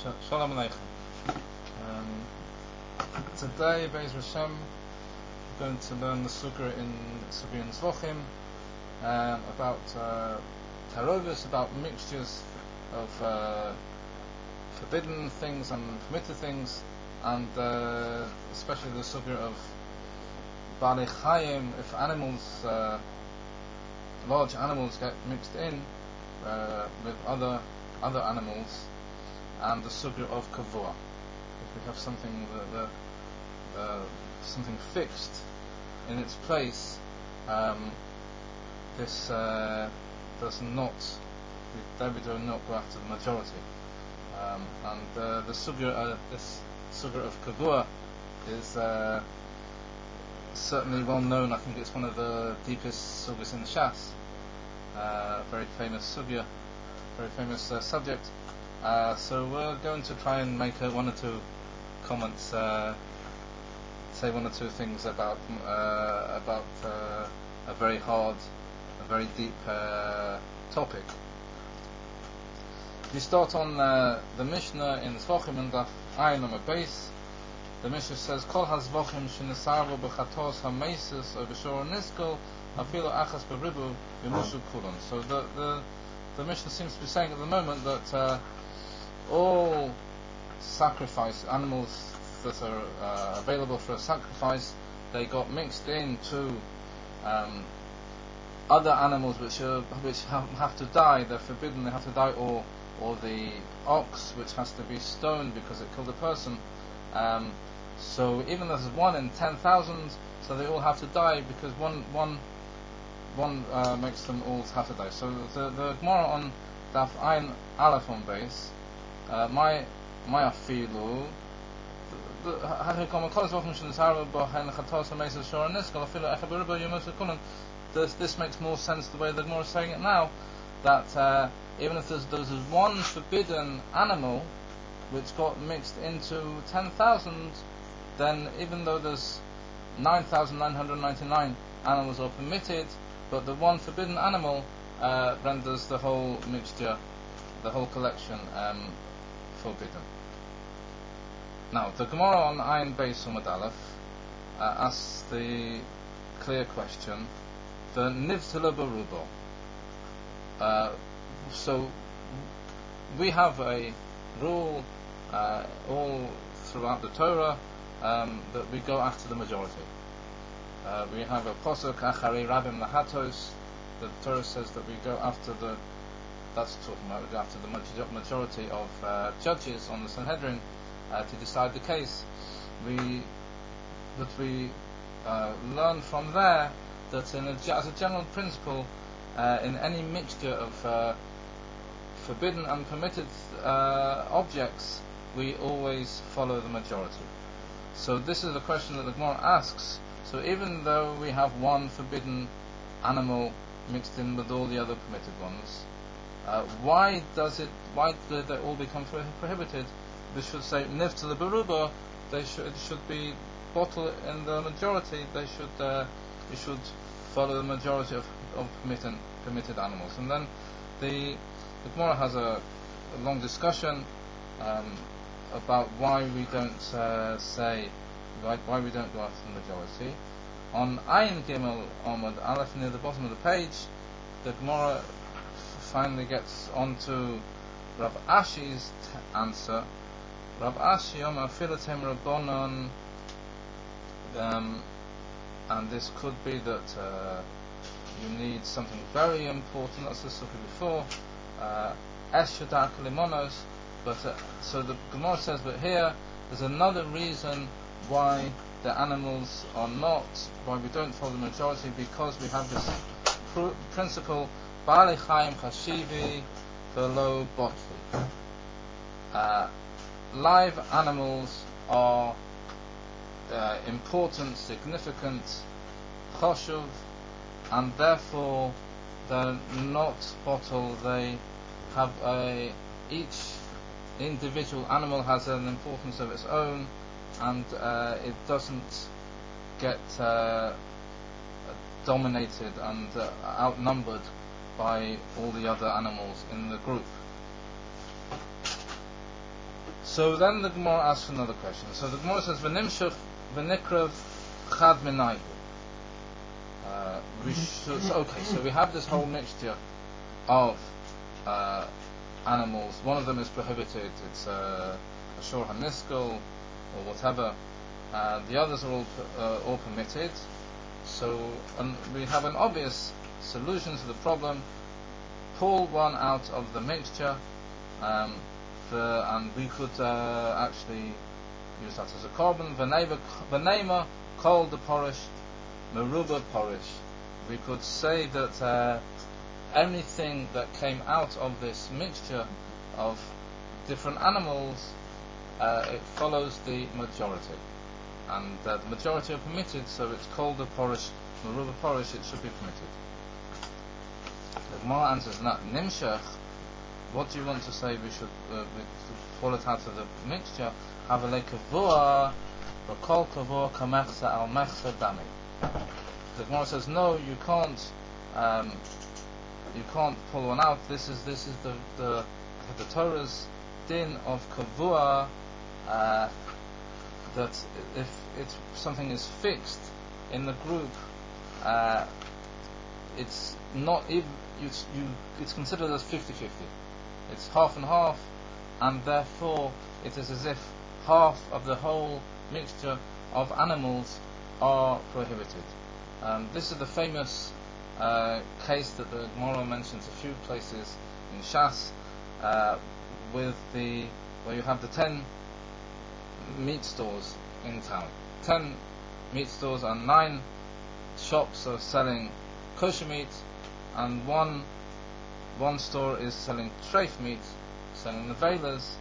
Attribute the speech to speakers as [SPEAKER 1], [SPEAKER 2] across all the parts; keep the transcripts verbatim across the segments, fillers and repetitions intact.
[SPEAKER 1] Sh- Shalom Aleichem. Um, today, Be'ez Hashem, we're going to learn the Sukkah in Sukkah in Zvochim um, about uh, tarovis, about mixtures of uh, forbidden things and permitted things, and uh, especially the Sukkah of Baalei Chayim, if animals, uh, large animals get mixed in uh, with other other animals, and the Sukkah of Kavua. If we have something that, that, uh, something fixed in its place, um, this uh, does not, we, we do not go after the majority. Um, and uh, the Sukkah, uh, this Sukkah of Kavua is uh, certainly well known. I think it's one of the deepest sugyas in the Shas. Uh, very famous sugya, very famous uh, subject. Uh, so we're going to try and make uh, one or two comments, uh, say one or two things about uh, about uh, a very hard, a very deep uh, topic. We start on uh, the Mishnah in Zvochim and Daf Ayin on the base. The Mishnah says, "Kol hazvochim shenisarvu b'chatos hameisus or b'shor niskol afilo achas b'ribu b'mushu kulon." So the the the Mishnah seems to be saying at the moment that Uh, all sacrifice animals that are uh, available for a sacrifice, they got mixed into um, other animals which are which have, have to die. They're forbidden. They have to die, or or the ox which has to be stoned because it killed a person. Um, so even though there's one in ten thousand, so they all have to die because one one one uh, makes them all have to die. So the the Gemara on Daf Ayin Aleph on base. Uh, my my afilu this this makes more sense the way the Gemara is saying it now, that uh, even if there's there's one forbidden animal which got mixed into ten thousand, then even though there's nine thousand nine hundred ninety-nine animals are permitted, but the one forbidden animal uh, renders the whole mixture, the whole collection um, forbidden. Now, the Gemara on Ayin Beis Amud Aleph uh, asks the clear question: the nivtila barubo. Uh, so we have a rule uh, all throughout the Torah um, that we go after the majority. Uh, we have a posuk achari rabim lahatos. The Torah says that we go after the That's talking about we go after the majority of uh, judges on the Sanhedrin uh, to decide the case. We that we uh, learn from there that in a, as a general principle, uh, in any mixture of uh, forbidden and permitted uh, objects, we always follow the majority. So this is the question that the Gemara asks. So even though we have one forbidden animal mixed in with all the other permitted ones, Uh, why does it? Why do they all become prohibited? This should say nivtila baruba. They should it should be bottled in the majority. They should uh, we should follow the majority of, of permitted permitted animals. And then the the Gemara has a, a long discussion um, about why we don't uh, say why, why we don't go after the majority. On Ayin Gimel Amud Aleph near the bottom of the page, the Gemara finally gets onto Rav Ashi's t- answer. Rav Ashi Omer Filatem Rabbonon, um, and this could be that uh, you need something very important. That's the sukkah before Eshadak uh, Limonos, but uh, so the Gemara says, but here there's another reason why the animals are not, why we don't follow the majority, because we have this pr- principle. Baalei Chayim Chashivi Velo Botli. Uh, live animals are uh, important, significant, choshuv, and therefore they're not bottle. They have a each individual animal has an importance of its own, and uh, it doesn't get uh, dominated and uh, outnumbered by all the other animals in the group. So then the Gemara asks another question. So the Gemara says, "V'nimshach v'nikrav chad minayhu." Uh, we should, so, okay, so we have this whole mixture of uh, animals. One of them is prohibited. It's uh, a shor haniskel or whatever. Uh, the others are all uh, all permitted. So um, we have an obvious solution to the problem. Pull one out of the mixture, um, for, and we could uh, actually use that as a carbon. V'neima kol the porish, meruba porish. We could say that uh, anything that came out of this mixture of different animals, uh, it follows the majority, and uh, the majority are permitted. So it's called the porish, meruba porish. It should be permitted. The Gemara answers that nimshach. What do you want to say? We should uh, we pull it out of the mixture. Havale kavua, rakol kavua kamechsa al mechsa dami. The Gemara says no, you can't. Um, you can't pull one out. This is this is the the, the Torah's din of kavua. Uh, that if it's something is fixed in the group, uh, it's not even it's, you. It's considered as fifty-fifty. It's half and half, and therefore it is as if half of the whole mixture of animals are prohibited. Um, this is the famous uh, case that the Gemara mentions a few places in Shas, uh, with the where you have the ten meat stores in town. Ten meat stores and nine shops are selling kosher meat, and one one store is selling treif meat, selling the velas,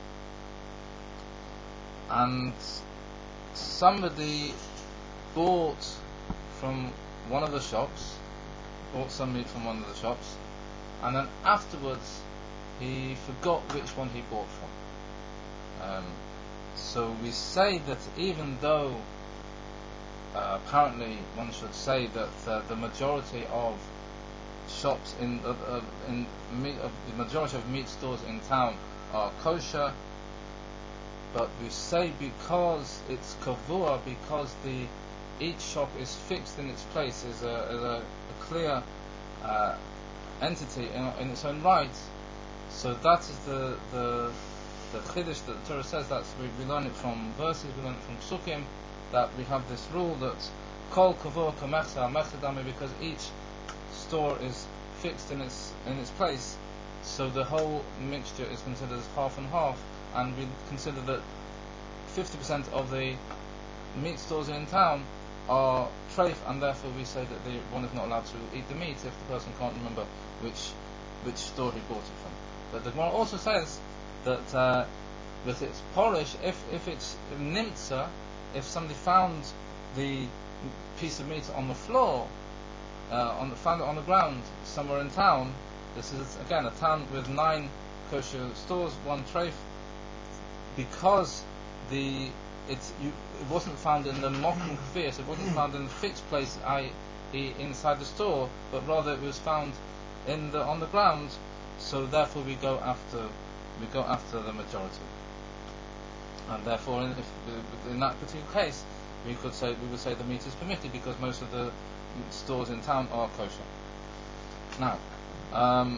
[SPEAKER 1] and somebody bought from one of the shops, bought some meat from one of the shops, and then afterwards he forgot which one he bought from. Um, so we say that even though uh, apparently one should say that uh, the majority of shops in uh, uh, in meat, uh, the majority of meat stores in town are kosher, but we say because it's kavua, because the each shop is fixed in its place, is a, is a, a clear uh, entity in, in its own right. So that is the the the chiddush that the Torah says. That's we, we learn it from verses, we learn it from psukim, that we have this rule that kol kavua kamechsa mechadami, because each store is fixed in its in its place, so the whole mixture is considered as half and half, and we consider that fifty percent of the meat stores in town are treif, and therefore we say that the one is not allowed to eat the meat if the person can't remember which which store he bought it from. But the Gemara also says that uh, with its porish, if if it's nimtza, if somebody found the piece of meat on the floor, Uh, on the, found it on the ground somewhere in town. This is again a town with nine kosher stores, one treif. Because the it's you, it wasn't found in the mokum kfir, it wasn't found in the fixed place, that is inside the store, but rather it was found in the on the ground. So therefore we go after we go after the majority, and therefore in, if, in that particular case we could say we would say the meat is permitted because most of the stores in town are kosher. Now, um,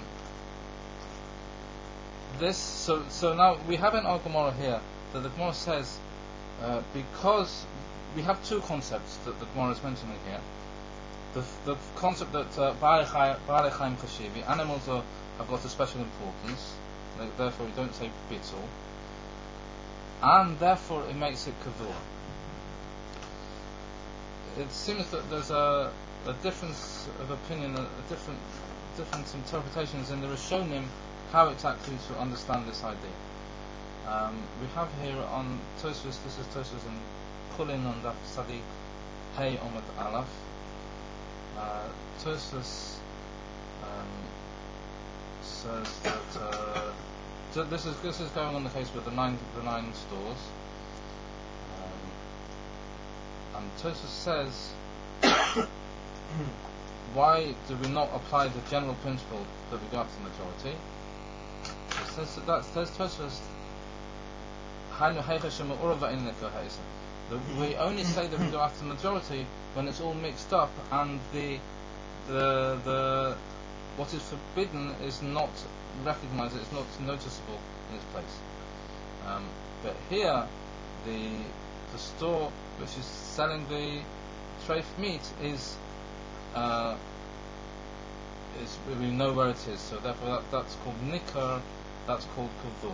[SPEAKER 1] this so so now we have in our Gemara here that the Gemara says uh, because we have two concepts that the Gemara is mentioning here. The the concept that Ba'alei Chaim Chashivi, animals are, have got a special importance, therefore we don't say bittul, and therefore it makes it kavua. It seems that there's a, a difference of opinion, a, a different different interpretations in the Rishonim how exactly to understand this idea. Um, we have here on Tosfos, this is Tosfos in Kulin on Daf Sadi Hey Omad Alaf. Uh, Tosfos um, says that uh, so this is this is going on the case with the nine the nine stores. And Tosfos says, why do we not apply the general principle that we go after the majority? It says that, that says Tosfos, Hainu heichashem urva in nikoheisa. We only say that we go after the majority when it's all mixed up and the the the what is forbidden is not recognized, it's not noticeable in its place. Um, but here, the the store which is selling the treif meat is uh, is we know where it is, so therefore that, that's called nikar, that's called kavua.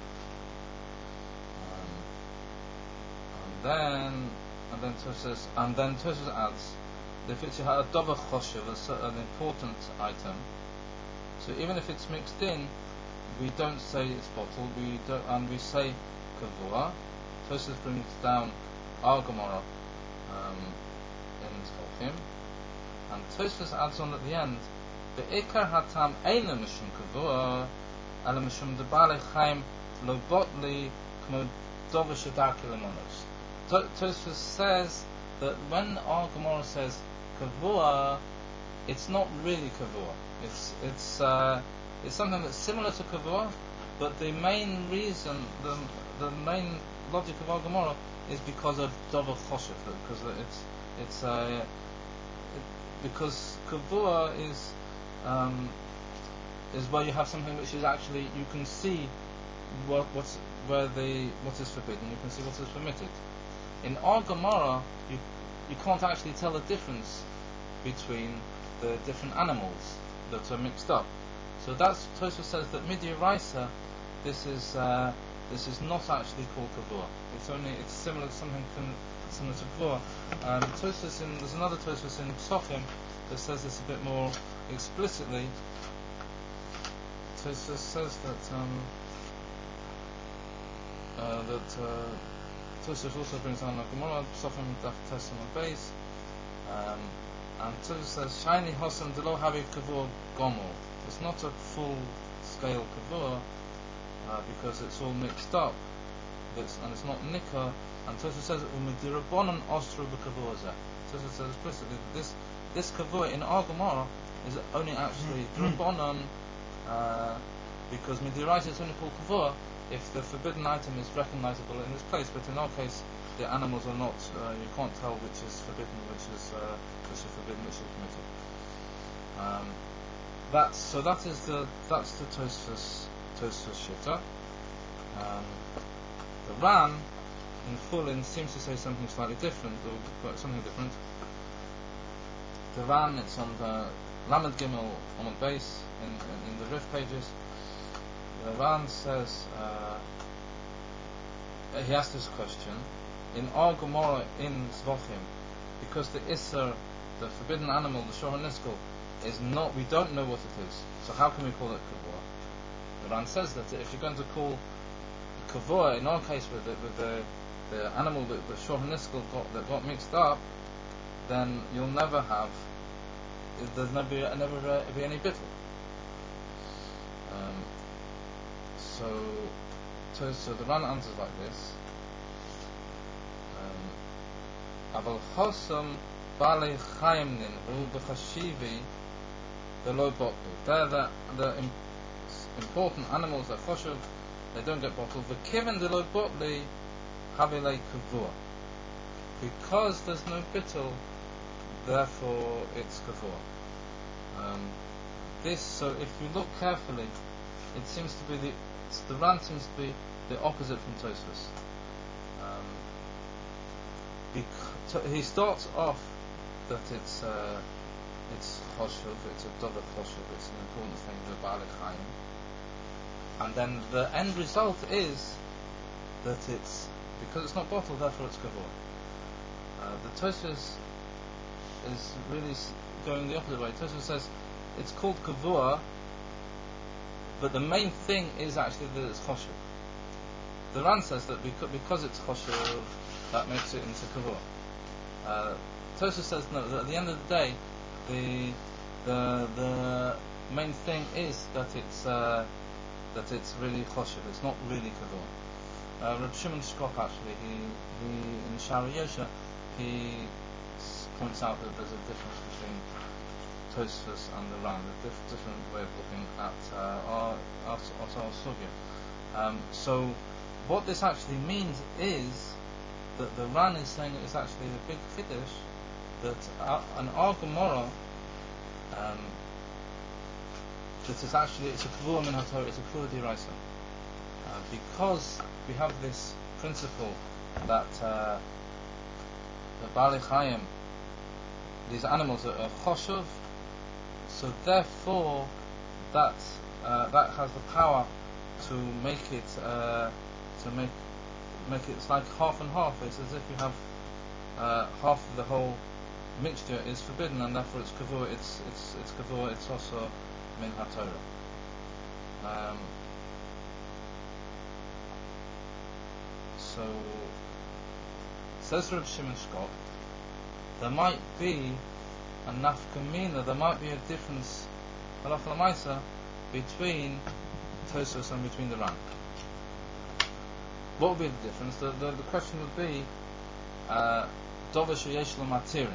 [SPEAKER 1] Um, and then and then Tosfos and then Tosfos adds, if it's a dova choshev, an important item, so even if it's mixed in, we don't say it's bottled, we don't, and we say kavua. Tosfos brings down our Gemara um, in Tzolchim, and Tosfos adds on at the end, be'ikar hatam eina mishum kavua, ala mishum debale chaim lo botli kmo dova shadaki lemonos. Tosfos says that when our Gemara says kavua, it's not really kavua. It's it's uh, it's something that's similar to kavua, but the main reason, the the main logic of our Gemara is because of dova choshev, because it's it's uh, it, because kavua is um, is where you have something which is actually you can see what what's where the what is forbidden, you can see what is permitted. In our Gemara, you you can't actually tell the difference between the different animals that are mixed up. So that's Tosfos says that midiraisa, this is uh, this is not actually called kavua. It's only it's similar to something con- similar to kavua. Um, Tosfos in there's another Tosfos in Psochim that says this a bit more explicitly. Tosfos says that um, uh, that uh, Tosfos also brings down a Gemara Psochim Daf Tes on the base. Um, And Tosfos says, "Shiny Hossam Delo Haviv Kavur Gomel." It's not a full-scale kavur uh, because it's all mixed up, it's, and it's not nikah. And Tosfos says, "Umidirabonon ostru b'kavur." Tosfos says explicitly that this this kavur in our Gemara is only actually drabonon uh, because midiraisa is only called kavur if the forbidden item is recognizable in its place. But in our case, the animals are not. Uh, you can't tell which is forbidden, which is uh, which is forbidden, which is permitted. Um, that's so. That is the that's the Tosfos Tosfos Shitta. Um, the Ran in Chulin seems to say something slightly different, or something different. The Ran, it's on the Lamed Gimel on the base in, in, in the Rif pages. The Ran says uh, he asked this question. In our Gemara in Tzolchim, because the Isser, the forbidden animal, the Shohar Niskel, is not, we don't know what it is. So how can we call it Kavua? The Ran says that if you're going to call Kavua, in our case with the, with the, the animal that the Shohar Niskel got, that got mixed up, then you'll never have, there's never, never uh, be any bittul. Um, so, so, so the Ran answers like this. Aval chosam balei chayim ninhu b'chashivi v'lo botlu. They're the, the im- important animals that choshev, they don't get bottled. V'kiven de lo botli havilei kavua. Because there's no bittul, therefore it's kavua. Um, this, so if you look carefully, it seems to be the the Ran seems to be the opposite from Tosfos. Um, Because he starts off that it's uh, it's choshev, it's a dova choshev, it's an important thing, the Baalei Chayim, and then the end result is that it's because it's not bottled, therefore it's kavur. Uh, the Tosfos is really going the opposite way. Tosfos says it's called kavur, but the main thing is actually that it's choshev. The Ran says that because, because it's choshev, that makes it into kavur. Uh, Tosfos says no. That at the end of the day, the the the main thing is that it's uh, that it's really choshev. It's not really kavur. Uh, Reb Shimon Shkop actually, he he in Shara Yosha, he s- points out that there's a difference between Tosfos and the Ran, a diff- different way of looking at uh, our our, our sugya. Um, so what this actually means is that the Ran is saying it's actually a big chiddush that uh, an Ar Gemara um, that is actually it's a kavua min haTorah, it's a kavua d'oraisa, uh, because we have this principle that uh, the Baalei Chayim, these animals are, are choshev, so therefore that uh, that has the power to make it uh, to make make it it's like half and half. It's as if you have uh, half of the whole mixture is forbidden, and therefore it's kavua. It's it's it's kavua. It's also min haTorah. Um, so says Reb Shimon Shkop, there might be a nafkamina. There might be a difference, halacha l'maisa, between Tosfos and between the Ran. What would be the difference? The, the, the question would be Dover sheyesh lo matirin.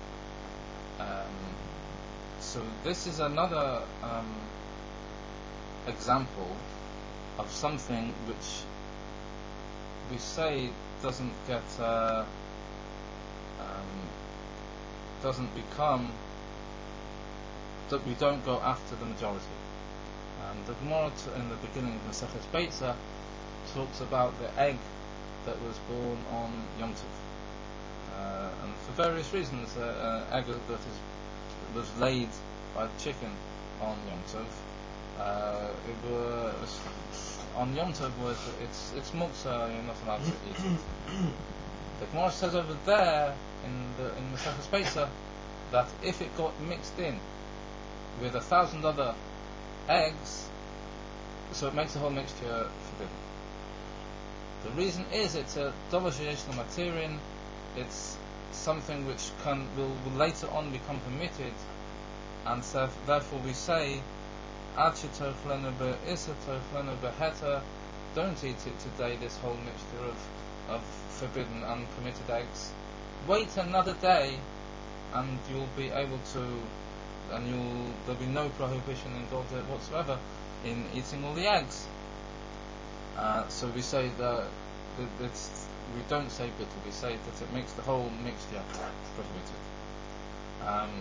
[SPEAKER 1] So this is another um, example of something which we say doesn't get uh, um, doesn't become that we don't go after the majority. And the Gemara in the beginning of Maseches Beitza talks about the egg that was born on Yom Tov, uh, and for various reasons, uh, an egg that is was laid by the chicken on Yom Tov. Uh, it was on Yom Tov was it's it's muktzah, you're not allowed to eat it. The Gemara says over there in the in Maseches Beitza that if it got mixed in with a thousand other eggs, so it makes the whole mixture forbidden. The reason is it's a dover sheyesh lo matirin. It's something which can will, will later on become permitted, and so therefore we say ad shetorchlenu be'isa torchlenu beheta. Don't eat it today. This whole mixture of of forbidden and permitted eggs. Wait another day, and you'll be able to, and you'll there'll be no prohibition involved whatsoever in eating all the eggs. Uh, so we say that it's, we don't say bitter, we say that it makes the whole mixture prohibited. Um,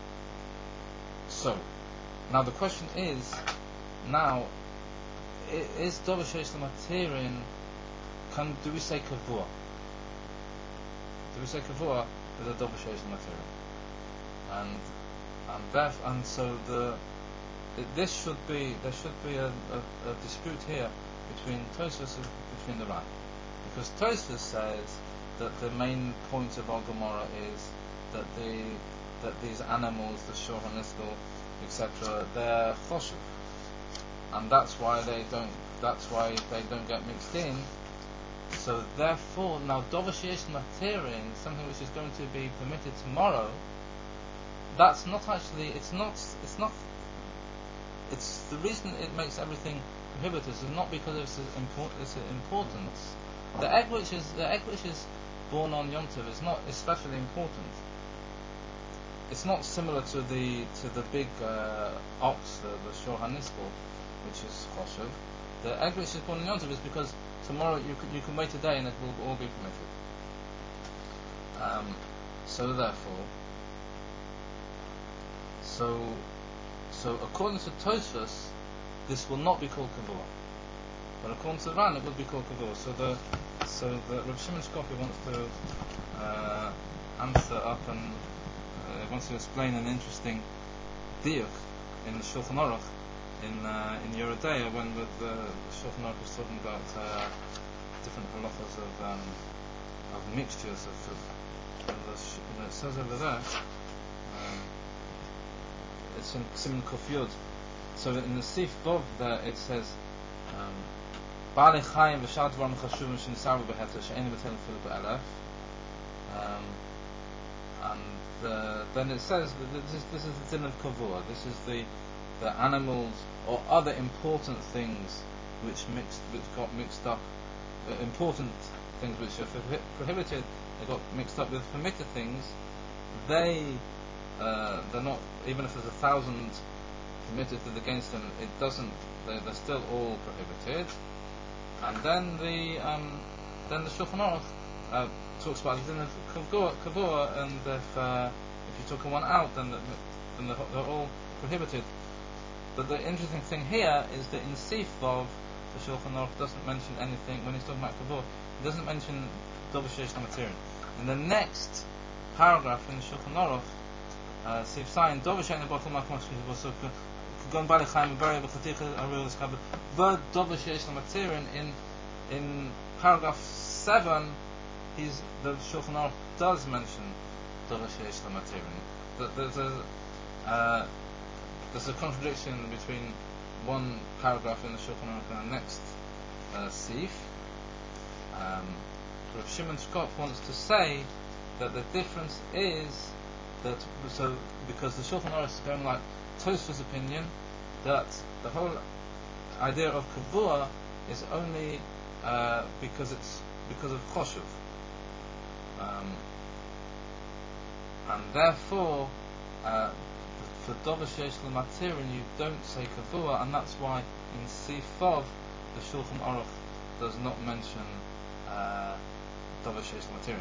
[SPEAKER 1] so, now the question is, now, is dover sheyesh lo matirin, can, do we say kavua? Do we say kavua with a dover sheyesh lo matirin? And, and, that, and so the, it, this should be, there should be a, a, a dispute here between Tosfos and between the Ran, because Tosfos says that the main point of Al Gemara is that the that these animals, the shor haniskel, et cetera, they're choshev, and that's why they don't. That's why they don't get mixed in. So therefore, now dover sheyesh lo matirin, something which is going to be permitted tomorrow, that's not actually. It's not. It's not. It's the reason it makes everything prohibited is not because of its, import, its importance. The egg which is the egg which is born on Yom Tov is not especially important. It's not similar to the to the big uh, ox, the, the shor haniskel, which is choshev. The egg which is born on Yom Tov is because tomorrow you can, you can wait a day and it will all be permitted. Um, so therefore, so so according to Tosfos, this will not be called kavua, but according to the Ran, it would be called kavua. So the so the Reb Shimon Shkopi wants to uh, answer up and uh, wants to explain an interesting diuk in the Shulchan Aruch in uh, in Yoreh De'ah when the, the Shulchan Aruch was talking about uh, different halachas of um, of mixtures of, of, of the sh- and it says over there. Um, it's in Siman Kuf Yud. So in the Sif Vov there it says Baalei Chayim v'shar dvarim chashuvim shenisaru b'heter she'einu b'telen filu b'elef, and uh, then it says that this is, this is the din of kavua. This is the the animals or other important things which mixed which got mixed up, uh, important things which are prohibited, they got mixed up with permitted things. They uh, they're not, even if there's a thousand permitted against them, it doesn't, they're, they're still all prohibited. and then the um, then the Shulchan Aruch uh, talks about the din of kavua, and if uh, if you took one out, then the, then they're, they're all prohibited. But the interesting thing here is that in Sif Vav, the Shulchan Aruch doesn't mention anything when he's talking about kavua. He doesn't mention Dover Sheish Lamaterin. In the next paragraph in the Shulchan Aruch, uh, Sif Sayin, Dover Sheish Lamaterin was so going by the Chaim Bari b'Chaticha Aril is covered. But Dover Sheish Lamaterin in in paragraph seven, he's the Shulchan Aruch does mention Dover Sheish Lamaterin. There's a uh, there's a contradiction between one paragraph in the Shulchan Aruch and the next uh, Sif. Um, Rav Shimon Scott wants to say that the difference is that so because the Shulchan Aruch is going like Tosfos' opinion that the whole idea of kavua is only uh, because it's because of choshuv, um, and therefore uh, for Dover Sheish Lamaterin you don't say kavua, and that's why in Sif Vav the Shulchan Aruch does not mention uh, Dover Sheish Lamaterin.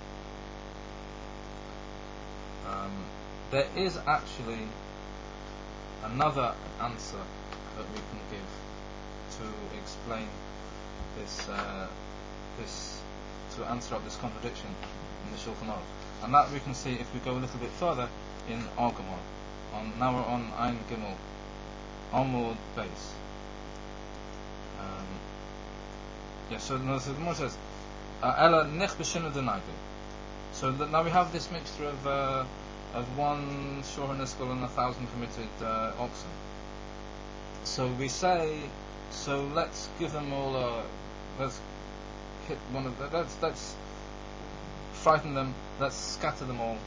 [SPEAKER 1] Um, there is actually another answer that we can give to explain this, uh, this, to answer up this contradiction in the Shulchan Aruch, and that we can see if we go a little bit further in our Gemara. On now we're on Ein Gimel, Amud Beis. Um, yeah, so, no, so the Gemara says, "Ela nech b'shinu denaydu." So that now we have this mixture of uh, of one shor haniskel and a thousand permitted uh, oxen. So we say, so let's give them all a, let's hit one of the, let's let's frighten them, let's scatter them all.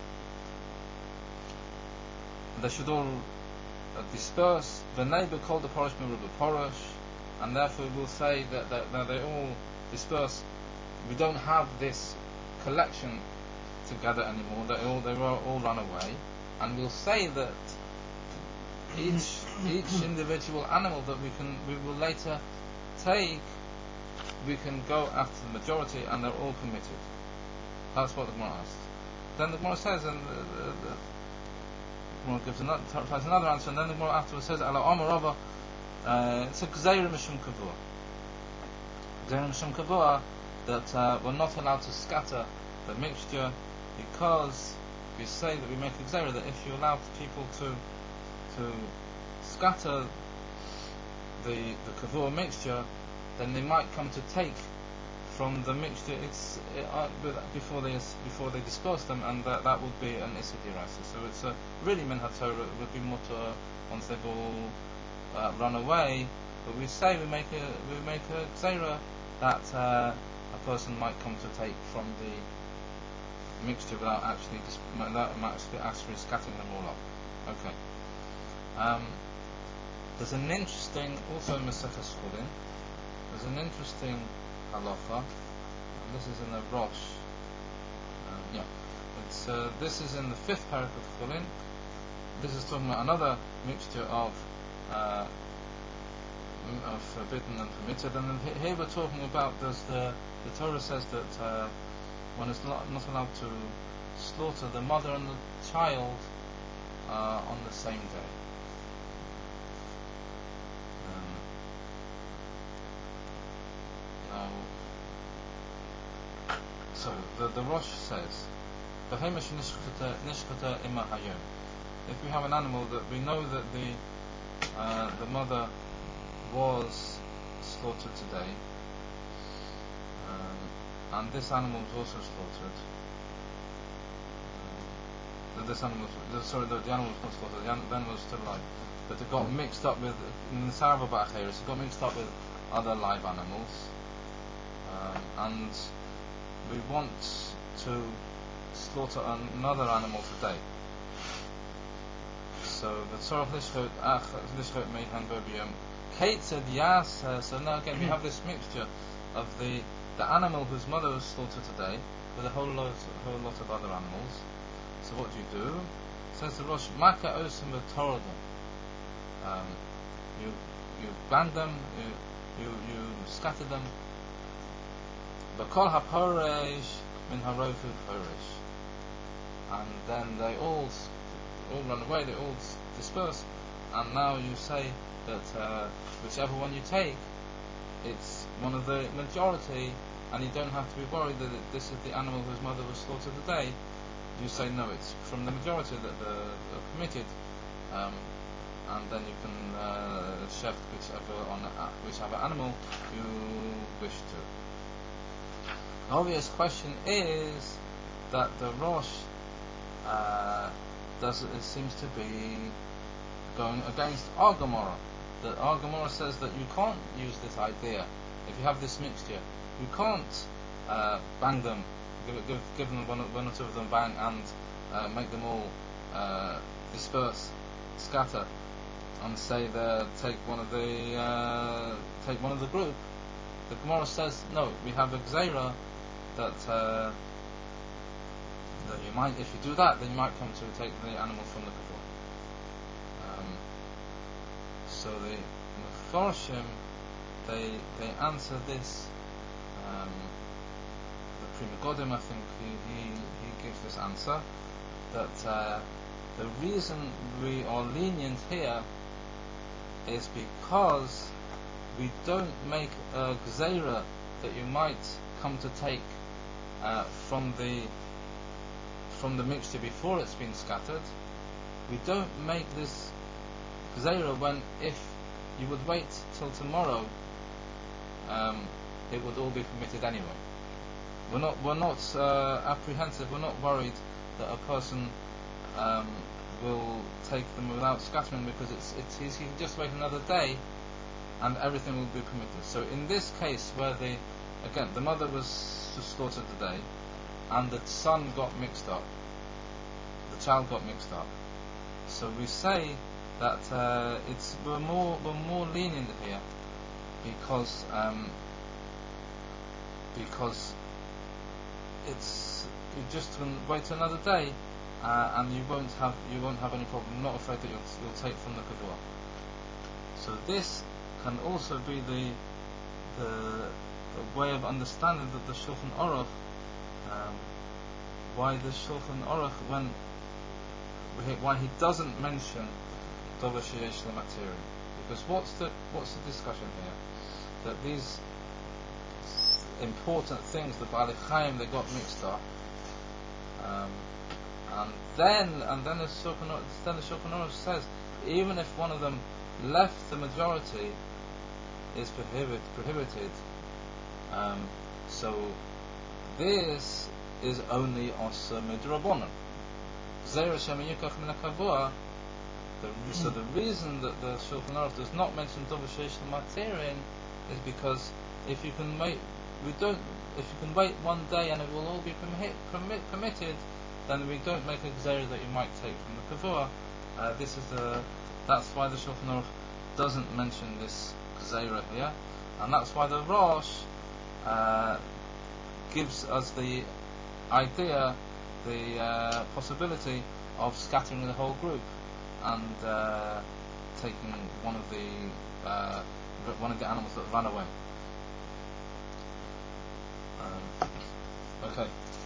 [SPEAKER 1] They should all uh, disperse. The neighbor called the porish meruba porish, and therefore we'll say that, that, that they all disperse. We don't have this collection together anymore. They all they will all run away, and we'll say that each each individual animal that we can we will later take, we can go after the majority, and they're all permitted. That's what the Gemara asks. Then the Gemara says, and the, the, the Gemara gives another, tries another answer, and then the Gemara afterwards says, "Ala Omarova." Uh, it's a gzeira mishum kavua. Gzeira mishum kavua that uh, we're not allowed to scatter the mixture, because we say that we make a gzeira that if you allow people to to scatter the the kavua mixture, then they might come to take from the mixture it's it, uh, before they before they disperse them, and that, that would be an issa d'oraisa. So it's a really min haTorah. It would be mutter once they've all uh, run away. But we say we make a we make a gzeira that uh, a person might come to take from the mixture without actually dis- without actually, actually scattering them all up. Okay. Um, there's an interesting also in Maseches Chulin. There's an interesting halacha, and this is in the Rosh. Um, yeah, it's uh, this is in the fifth parak of Chulin. This is talking about another mixture of uh, of forbidden and permitted, and then here we're talking about there's the the Torah says that uh, one is not, not allowed to slaughter the mother and the child uh, on the same day. Um, now, so the the Rosh says, if we have an animal that we know that the uh, the mother was slaughtered today, um, and this animal was also slaughtered. Um, this animal, was, sorry, the, the animal was not slaughtered. The, an, the animal was still alive, but it got mixed up with in the Sarava Ba'acheres. It got mixed up with other live animals, um, and we want to slaughter another animal today. So the Tzorach Lishchot Ach Lishchot Meihan Bobiyam Kate said yes. Uh, so now again we have this mixture of the the animal whose mother was slaughtered today with a whole lot a whole lot of other animals. So what do you do? Says the Rosh, Maka Osim V'Torodom. Um, you you band them, you you you scatter them. V'kol haporesh min harovu poresh, and then they all all run away. They all disperse, and now you say that uh, whichever one you take, it's one of the majority, and you don't have to be worried that it, this is the animal whose mother was slaughtered today. You say no, it's from the majority that the, are permitted, um, and then you can uh, sheft whichever on uh, whichever animal you wish to. The obvious question is that the Rosh uh, does it seems to be going against our Gemara. That our Gemara says that you can't use this idea. If you have this mixture, you can't uh, bang them, give, give, give them one, one or two of them bang, and uh, make them all uh, disperse, scatter, and say that take one of the uh, take one of the group. The Gemara says no. We have a gzeira that uh, that you might, if you do that, then you might come to take the animal from the kavua. Um, so the Mefarshim, they they answer this. Um, the Pri Megadim, I think, he, he, he gives this answer that uh, the reason we are lenient here is because we don't make a gzeira that you might come to take uh, from the from the mixture before it's been scattered. We don't make this gzeira when, if you would wait till tomorrow, um, it would all be permitted anyway. We're not we're not uh, apprehensive. We're not worried that a person um, will take them without scattering, because it's it's he can just wait another day, and everything will be permitted. So in this case, where the again the mother was slaughtered today, and the son got mixed up, the child got mixed up. So we say that uh, it's we're more we're more lenient here, because um, because it's you just can wait another day, uh, and you won't have you won't have any problem. I'm not afraid that you'll you'll take from the kavua. So this can also be the the, the way of understanding that the Shulchan Aruch, um, why the Shulchan Aruch, when why he doesn't mention Dover Sheyesh L'Matiri, because what's the what's the discussion here? That these important things, the Baalei Chaim, they got mixed up, um, and then and then the Shulchan Aruch, then the Shulchan Aruch says even if one of them left the majority, is prohibit, prohibited. Um, so this is only Osa Midrabanan. Zera Shema Yikach Min HaKavua. So the reason that the Shulchan Aruch does not mention Dover Sheish L'Matirin is because if you can wait, we don't. If you can wait one day and it will all be permit, permit, permitted, then we don't make a gzeira that you might take from the kavua. Uh, this is the. That's why the Shulchan Aruch doesn't mention this gzeira here, and that's why the Rosh uh, gives us the idea, the uh, possibility of scattering the whole group and uh, taking one of the uh, one of the animals that ran away. Um, okay.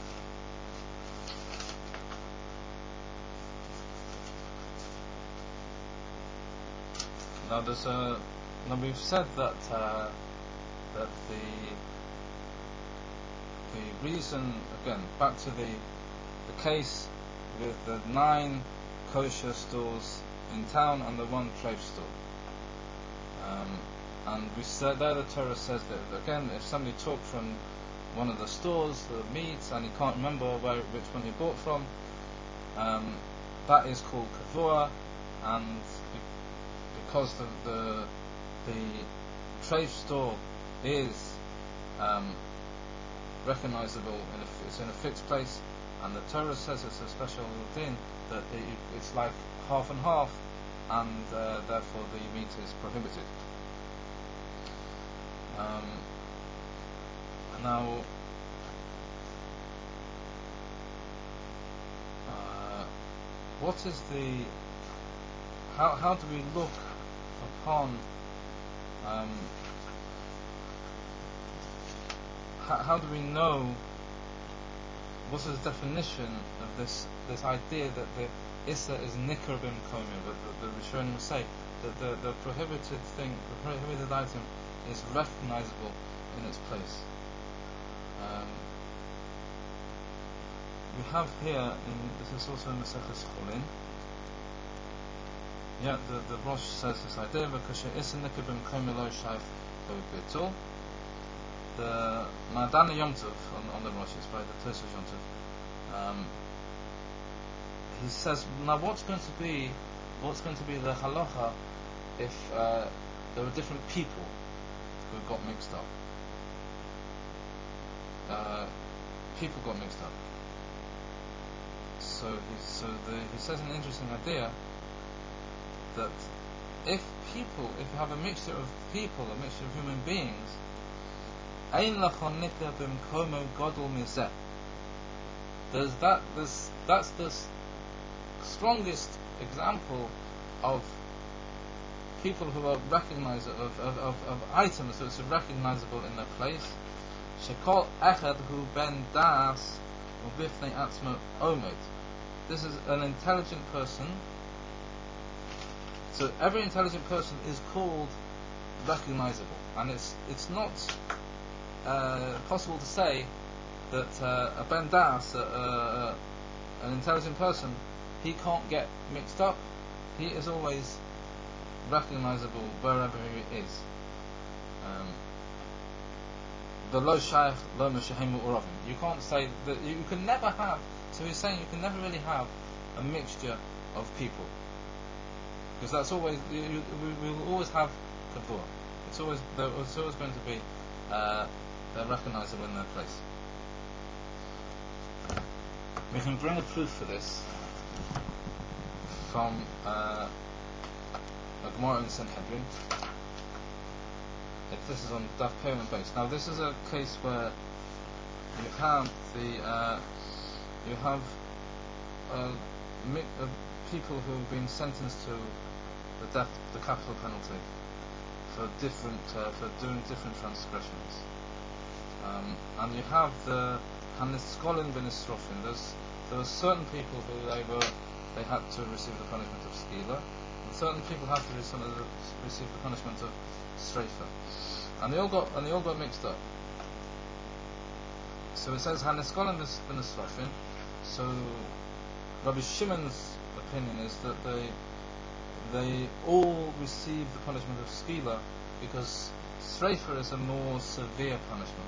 [SPEAKER 1] Now there's a. Now we've said that uh, that the the reason, again, back to the the case with the nine kosher stores in town and the one treif store. Um, and we said there the Torah says that again, if somebody took from one of the stores the meats and he can't remember where which one he bought from, um, that is called kavua, and because the the, the treif store is um, recognizable, in a, it's in a fixed place, and the Torah says it's a special din that it, it's like half and half, and uh, therefore the meat is prohibited. Um, now, uh, what is the how how do we look upon um, how, how do we know? What's the definition of this this idea that the Issa is nikar bim komi? But the, the Rishonim will say that the, the prohibited thing, the prohibited item, is recognizable in its place. Um, we have here, in, this is also in Maseches Chulin. Yeah, the, the Rosh says this idea, because Issa nikar bim komi lo shaykh lo bitul. The Madana Yom Tov on, on the Rosh, it's by the Tosfos Yom Tov. Um, he says, now what's going to be, what's going to be the halacha if uh, there were different people who got mixed up? Uh, people got mixed up. So he, so the, he says an interesting idea that if people, if you have a mixture of people, a mixture of human beings, Ein lachon nikar b'mkomo godol mizeh. There's that. There's that's the s- strongest example of people who are recognizable of, of, of, of items that are recognizable in their place. Shekol echad hu ben das ubifnei atzmo omed. This is an intelligent person. So every intelligent person is called recognizable, and it's it's not. Uh, possible to say that uh, a Ben Das, uh, uh, an intelligent person, he can't get mixed up. He is always recognizable wherever he is. Um, the lo shaykh lo meshahemu uravim. You can't say that you, you can never have. So he's saying you can never really have a mixture of people, because that's always you, you, we will always have kavua. It's always it's always going to be. Uh, They're recognizable in their place. We can bring a proof for this from uh, a Gemara in Sanhedrin. If this is on Daf Payman base. Now this is a case where you have the uh, you have uh, mi- uh, people who have been sentenced to the death, the capital penalty for different uh, for doing different transgressions. Um, and you have the Haniskolin ben Isrofin. There's there were certain people who they were they had to receive the punishment of skila, and certain people had to receive, receive the punishment of streifa, and they all got and they all got mixed up. So it says Haniskolin ben Isrofin. So Rabbi Shimon's opinion is that they they all receive the punishment of skila because streifa is a more severe punishment.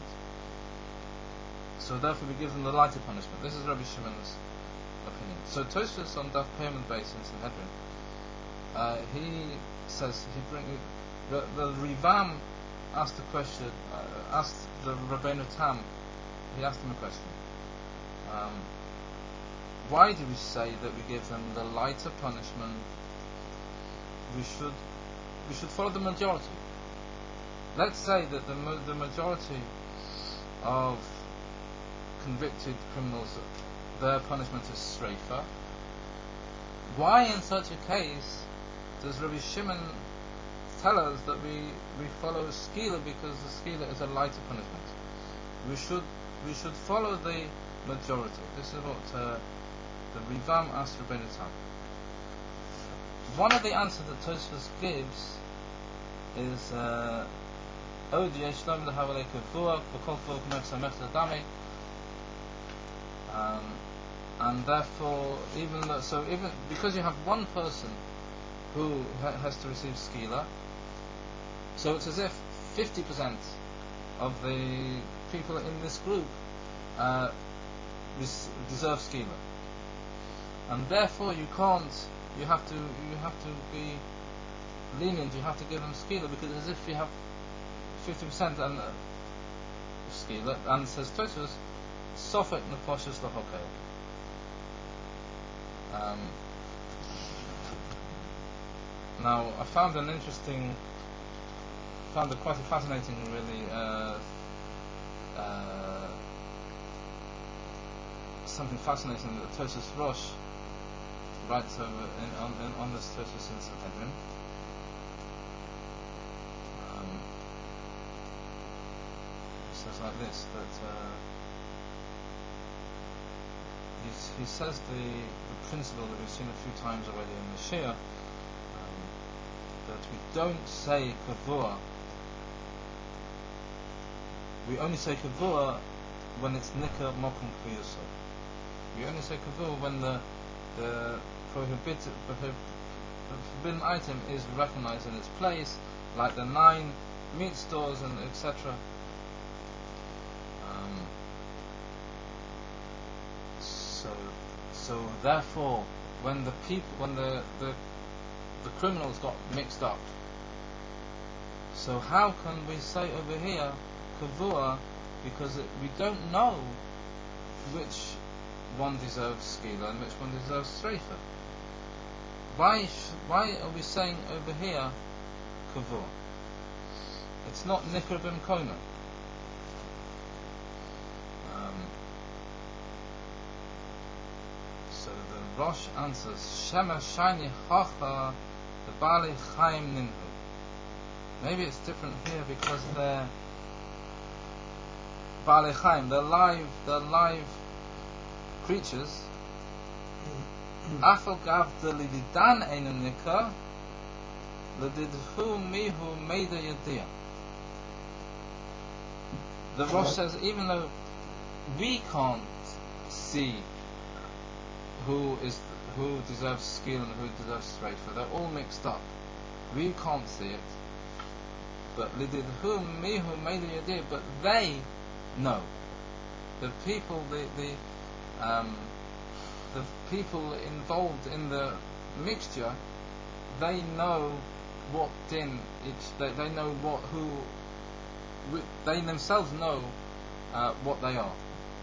[SPEAKER 1] So therefore we give them the lighter punishment. This is Rabbi Shimon's opinion. So Tosfos on Daf Payman base in Sanhedrin, uh, he says he bring the, the Rivam asked a question, uh, asked the Rabbeinu Tam, he asked him a question. Um, why do we say that we give them the lighter punishment? We should we should follow the majority. Let's say that the the majority of convicted criminals, their punishment is streifa. Why, in such a case, does Rabbi Shimon tell us that we, we follow skila because the skila is a lighter punishment? We should we should follow the majority. This is what uh, the Rivam asked Rabbeinu Tam. One of the answers that Tosfos gives is Od yeshlom lehavalei kavua v'kol folk nefsa mechta dami. Um, and therefore, even though, so even because you have one person who ha- has to receive skila, so it's as if fifty percent of the people in this group uh, res- deserve skila, and therefore you can't. You have to. You have to be lenient. You have to give them skila because as if you have fifty percent and uh, skila, and says Tosfos. Sofek nefashos lahokeh. Um Now, I found an interesting, found it quite a fascinating, really, uh, uh, something fascinating that Tosfos Rosh writes over in, on, in, on this Tosfos in Sanhedrin. Um, so goes like this, that uh, he's, he says the, the principle that we've seen a few times already in the Shia, um, that we don't say kavua, we only say kavua when it's nikar mokum kriyuso. We only say kavua when the the prohibited prohib, the forbidden item is recognized in its place, like the nine meat stores and et cetera. Um, so, so therefore, when the people, when the, the the criminals got mixed up, so how can we say over here kavua, because it, we don't know which one deserves skila and which one deserves streifa? Why sh- why are we saying over here kavua? It's not nikar b'mkomo. Um, so the Rosh answers, Shema shayni hacha the bali chaim ninhu. Maybe it's different here because they're bali chaim, they're live, they're live creatures. Afal gav de lididan einu nikar, lididhu mihu meida yadir. The Rosh says, even though we can't see who is who deserves skill and who deserves streifa, they're all mixed up. We can't see it. But lididhu mihu meida yadir, but they know. The people, the the um, the people involved in the mixture, they know what din each. They, they know what who. They themselves know uh, what they are.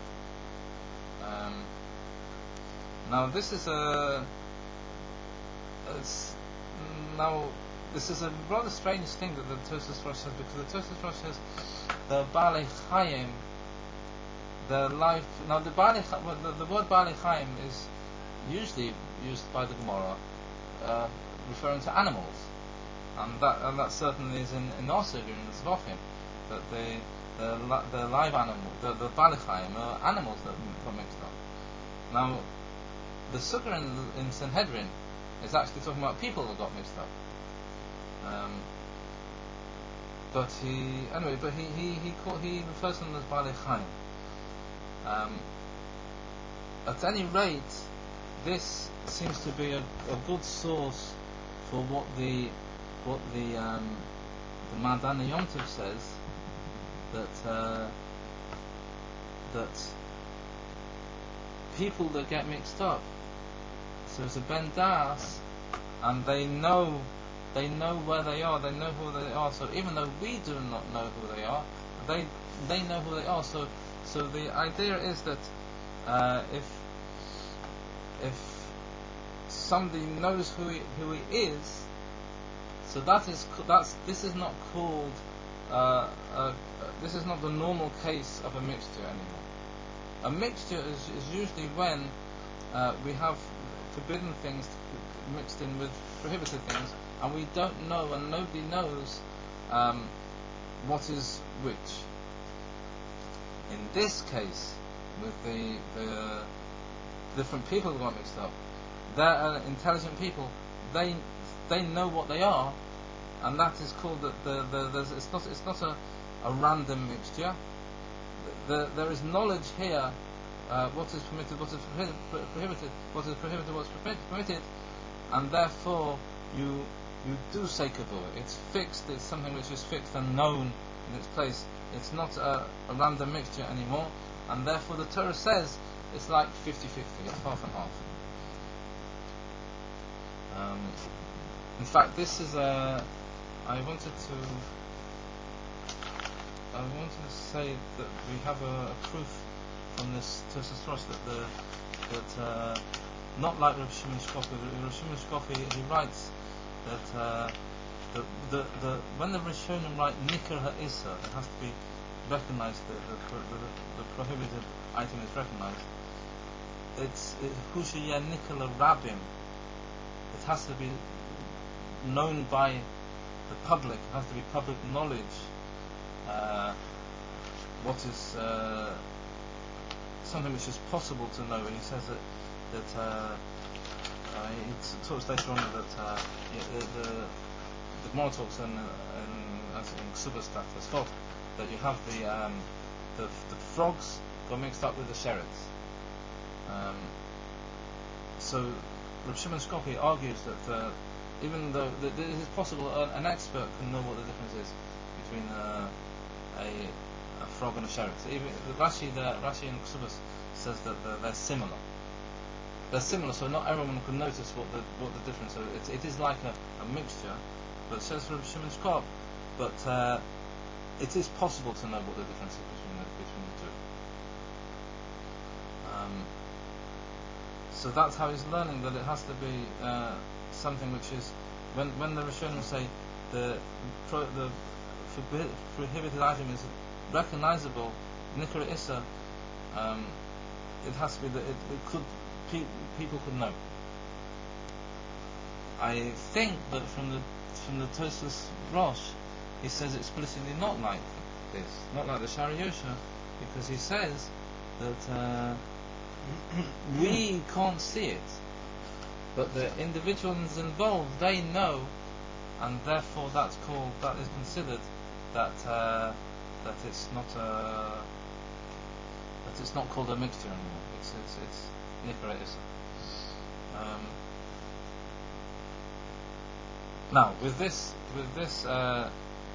[SPEAKER 1] Um, now this is a. It's, now this is a rather strange thing that the Tosfos Rosh says, because the Tosfos Rosh says the Baalei Chayim, the life. Now the Baalei, the, the word Baalei Chayim is usually used by the Gemara, uh, referring to animals, and that and that certainly is in in our Sugya in the Zvachim, that the the the live animal, the the Baalei Chayim are animals that got mixed up. Now the Sugya in, in Sanhedrin is actually talking about people that got mixed up. Um, but he anyway, but he he he called, he refers to them as Baalei Chayim. Um, at any rate, this seems to be a, a good source for what the what the um, the Madana Yom Tov says, that uh, that people that get mixed up, so it's a Ben Das, and they know they know where they are, they know who they are. So even though we do not know who they are, they they know who they are. So so the idea is that uh, if if somebody knows who he, who he is, so that is that's this is not called uh, uh, this is not the normal case of a mixture anymore. A mixture is, is usually when uh, we have forbidden things mixed in with prohibited things, and we don't know, and nobody knows um, what is which. In this case, with the the different people who got mixed up, they're intelligent people. They they know what they are, and that is called the the, the there's, it's not it's not a, a random mixture. The, there is knowledge here. Uh, what is permitted, what is prohibited, what is prohibited, what is permitted, and therefore you you do say kavua. It's fixed. It's something which is fixed and known in its place. It's not a, a random mixture anymore, and therefore the Torah says it's like fifty-fifty. It's half and half. Um, in fact, this is a. I wanted to. I wanted to say that we have a, a proof from this Tosfos Rosh that the that uh, not like Rav Shimon Shkofi. Rav Shimon Shkofi, he writes that uh, the, the the when the Rishonim write Nikar Ha'isa, it has to be recognized. The the, the, the prohibited item is recognized. It's Hushaya Nikar Rabim. It has to be known by the public. It has to be public knowledge. Uh, what is uh, something which is possible to know. And he says that that uh, uh, he t- talks later on that uh, yeah, the, the the Gemara talks in, in as in Ksubas Tractus thought that you have the um, the the frogs got mixed up with the sherets. Um, so Reb Shimon Shkopi argues that uh, even though that it is possible uh, an expert can know what the difference is between uh, a a frog and a sheret. So even the Rashi, the Rashi in Ksubas says that they're, they're similar. They're similar, so not everyone can notice what the what the difference. So it it is like a, a mixture, but it says Reb Shimon Shkopi, but uh, it is possible to know what the difference is between the between the two. Um, so that's how he's learning that it has to be uh, something which is when when the Rishonim say the pro, the forbid, prohibited item is recognizable, Nikra Issa, um, it has to be that it, it could pe- people could know. I think that from the from the Tosfos Rosh, he says explicitly not like this, not like the Shari Yosha, because he says that uh, we can't see it, but the individuals involved, they know, and therefore that's called, that is considered that uh, that it's not a that it's not called a mixture anymore. It's it's it's Nikra Issa. Um, now with this with this uh,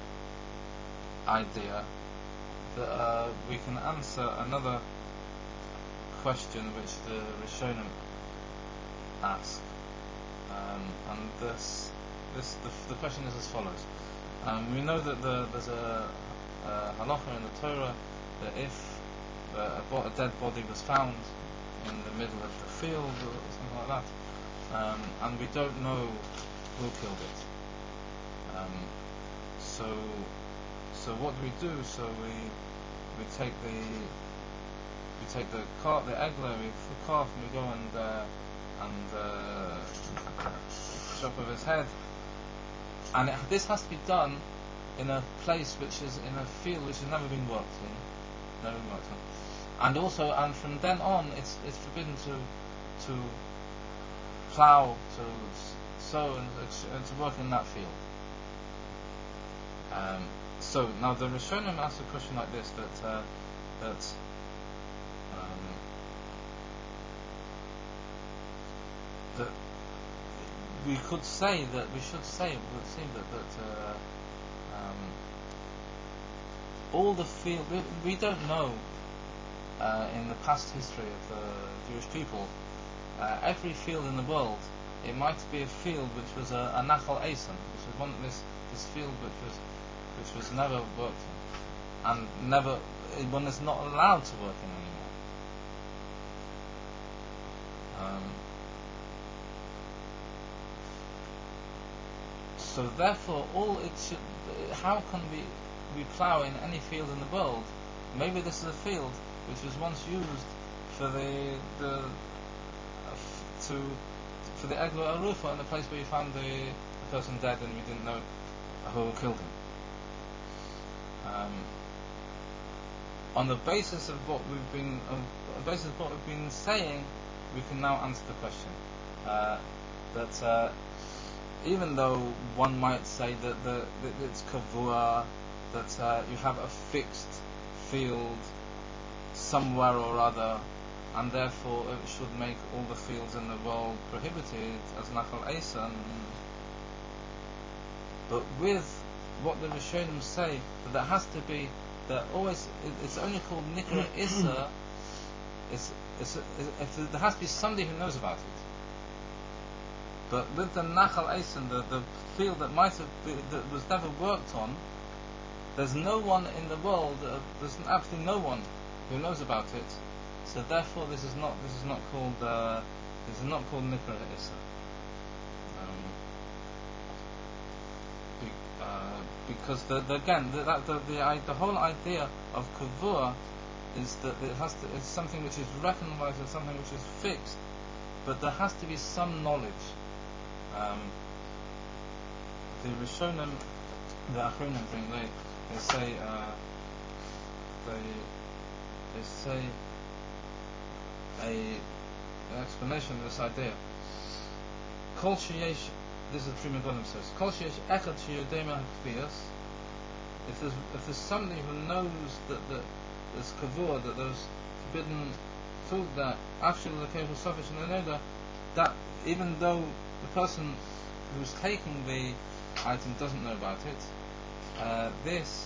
[SPEAKER 1] idea, that uh, we can answer another question which the Rishonim ask, um, and this this the, the question is as follows. Um, we know that the, there's a, a halacha in the Torah that if uh, a, bo- a dead body was found in the middle of the field or something like that, um, and we don't know who killed it. Um, so, so what do we do? So we we take the we take the cart, the egler, we the calf, and we go and uh, and uh, chop off his head. And it, this has to be done in a place which is in a field which has never been worked in, never been worked on, and also, and from then on, it's it's forbidden to to plough, to sow, and, and to work in that field. Um, so now the Rishonim asked a question like this: that uh, that um, that. We could say that we should say it would seem that that uh, um, all the field we, we don't know uh, in the past history of the Jewish people, uh, every field in the world, it might be a field which was a, a Nachal Eisen, which was one this this field which was which was never worked in, and never one is not allowed to work in anymore. Um, So therefore, all it should. How can we we plough in any field in the world? Maybe this is a field which was once used for the the uh, f- to for the Egla Arufa, in the place where you found the, the person dead and we didn't know who killed him. Um, on the basis of what we've been on the basis of what we've been saying, we can now answer the question uh, that. Uh, Even though one might say that, the, that it's kavua, that uh, you have a fixed field somewhere or other, and therefore it should make all the fields in the world prohibited as Nachal Eisen. But with what the Rishonim say, that there has to be, that always it, it's only called Nikra Issa. It's, it's, it's, it's, there has to be somebody who knows about it. But with the Nachal Eisen, the, the field that might have been, that was never worked on, there's no one in the world, uh, there's absolutely no one who knows about it. So therefore, this is not this is not called uh, this is not called Nikra Issa. Um, be, uh, because the, the again the the, the the the whole idea of kavua is that it has to it's something which is recognized as something which is fixed, but there has to be some knowledge. Um, the Rishonim, the Achronim bring, they, they say uh, they they say a an explanation of this idea. Kol sheyesh, this is Pri Megadim says, Kol sheyesh echad sheyodei mehakfiyas. If there's if there's somebody who knows that that there's kavur, that there's forbidden food there, actually the case of suffish and another, that even though the person who's taking the item doesn't know about it, uh, this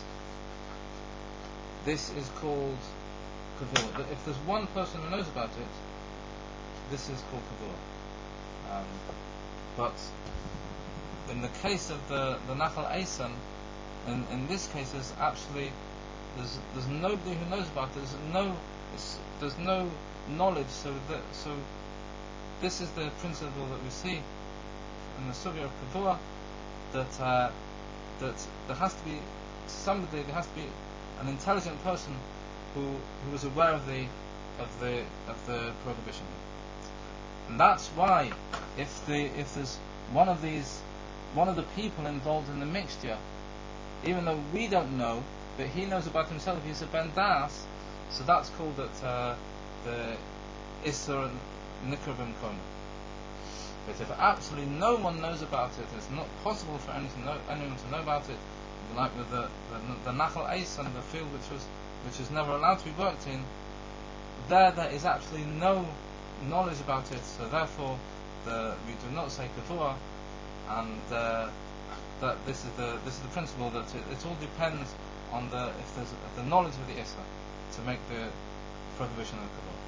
[SPEAKER 1] this is called kavur. If there's one person who knows about it, this is called kavur. Um, but in the case of the the Nachal Eisen, in in this case, there's actually there's there's nobody who knows about it. There's no it's, there's no knowledge. So that so this is the principle that we see in the sugya of kavur, that uh, that there has to be somebody, there has to be an intelligent person who who is aware of the of the of the prohibition. And that's why if the if there's one of these one of the people involved in the mixture, even though we don't know, but he knows about himself, he's a ben das, so that's called that uh, the Isser Nikravim Koma. But if absolutely no one knows about it, it's not possible for anyone to know, anyone to know about it, like with the the, the Nachal Eisen, the field which was which is never allowed to be worked in, there there is absolutely no knowledge about it, so therefore the, we do not say kavur, and uh, that this is the this is the principle that it, it all depends on the if there's the knowledge of the Isser to make the prohibition of kavur.